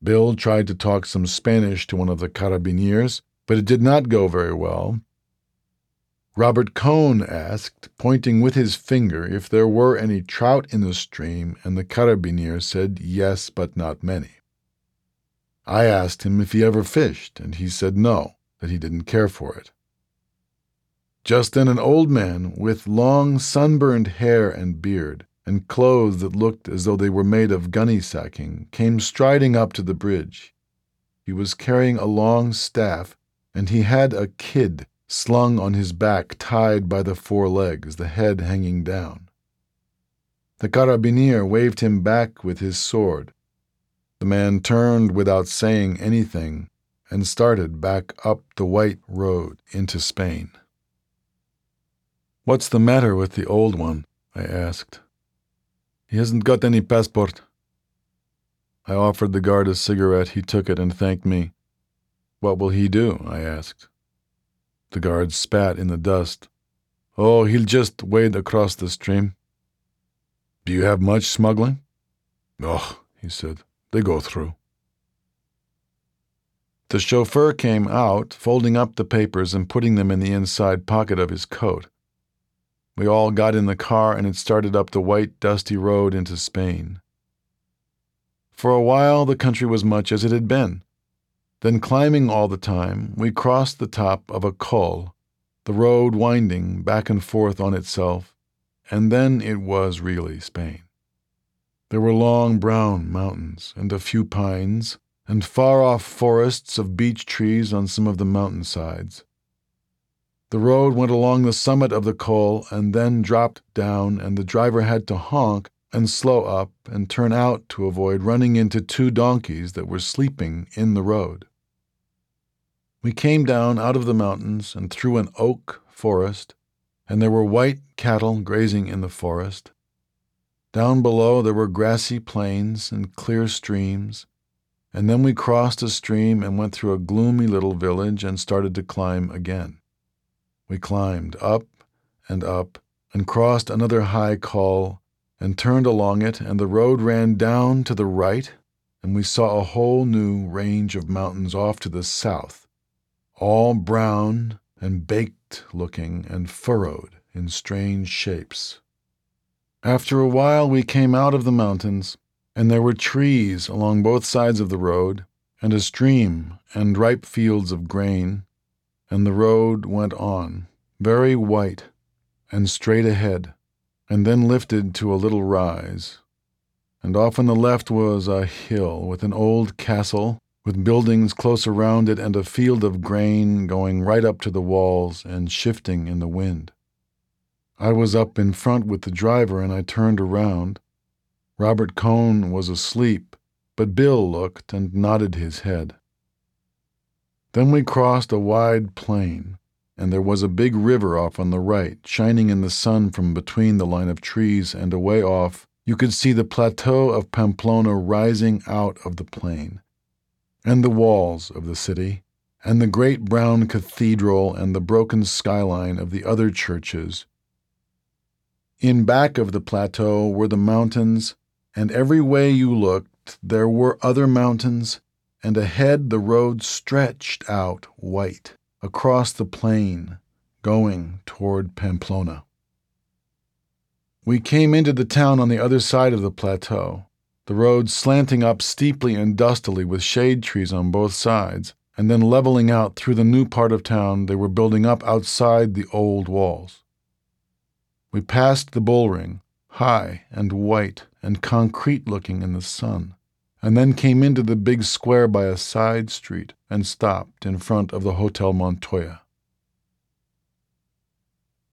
Bill tried to talk some Spanish to one of the carabineers, but it did not go very well. Robert Cohn asked, pointing with his finger, if there were any trout in the stream, and the carabinier said yes, but not many. I asked him if he ever fished, and he said no, that he didn't care for it. Just then an old man with long sunburned hair and beard, and clothes that looked as though they were made of gunny sacking, came striding up to the bridge. He was carrying a long staff, and he had a kid slung on his back, tied by the four legs, the head hanging down. The carabinier waved him back with his sword. The man turned without saying anything and started back up the white road into Spain. "What's the matter with the old one?" I asked. "He hasn't got any passport." I offered the guard a cigarette. He took it and thanked me. "What will he do?" I asked. The guard spat in the dust. "Oh, he'll just wade across the stream." "Do you have much smuggling?" "Oh," he said, "they go through." The chauffeur came out, folding up the papers and putting them in the inside pocket of his coat. We all got in the car, and it started up the white, dusty road into Spain. For a while the country was much as it had been. Then, climbing all the time, we crossed the top of a col, the road winding back and forth on itself, and then it was really Spain. There were long brown mountains and a few pines, and far-off forests of beech trees on some of the mountainsides. The road went along the summit of the col and then dropped down, and the driver had to honk and slow up and turn out to avoid running into two donkeys that were sleeping in the road. We came down out of the mountains and through an oak forest, and there were white cattle grazing in the forest. Down below there were grassy plains and clear streams, and then we crossed a stream and went through a gloomy little village and started to climb again. We climbed up and crossed another high col and turned along it, and the road ran down to the right, and we saw a whole new range of mountains off to the south, all brown and baked-looking and furrowed in strange shapes. After a while we came out of the mountains, and there were trees along both sides of the road, and a stream and ripe fields of grain, and the road went on, very white and straight ahead, and then lifted to a little rise. And off on the left was a hill with an old castle, with buildings close around it and a field of grain going right up to the walls and shifting in the wind. I was up in front with the driver, and I turned around. Robert Cohn was asleep, but Bill looked and nodded his head. Then we crossed a wide plain, and there was a big river off on the right, shining in the sun from between the line of trees, and away off you could see the plateau of Pamplona rising out of the plain, and the walls of the city, and the great brown cathedral and the broken skyline of the other churches. In back of the plateau were the mountains, and every way you looked there were other mountains, and ahead the road stretched out white across the plain, going toward Pamplona. We came into the town on the other side of the plateau, the road slanting up steeply and dustily with shade trees on both sides, and then leveling out through the new part of town they were building up outside the old walls. We passed the bullring, high and white and concrete-looking in the sun, and then came into the big square by a side street and stopped in front of the Hotel Montoya.